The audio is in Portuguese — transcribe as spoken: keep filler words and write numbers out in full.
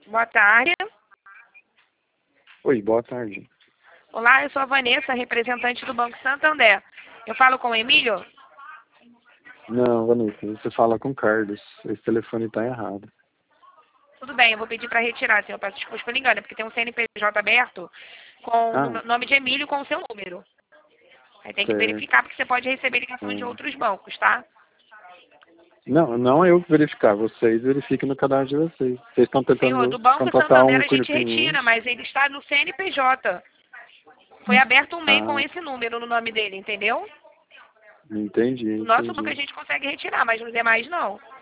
Boa tarde. Oi, boa tarde. Olá, eu sou a Vanessa, representante do Banco Santander. Eu falo com o Emílio? Não, Vanessa, você fala com o Carlos. Esse telefone está errado. Tudo bem, eu vou pedir para retirar, senhor. Peço desculpas pelo engano, porque tem um C N P J aberto com Ah, o nome de Emílio com o seu número. Aí tem que certo. verificar, porque você pode receber ligação de Hum. outros bancos, tá? Não, não é eu que verificar. Vocês verifiquem no cadastro de vocês. Vocês estão Senhor, tentando do Banco contratar Santander um a gente cliente. retira, mas ele está no C N P J. Foi aberto um MEI com Ah, esse número no nome dele, entendeu? entendi, No nosso banco a entendi. gente consegue retirar, mas nos demais não.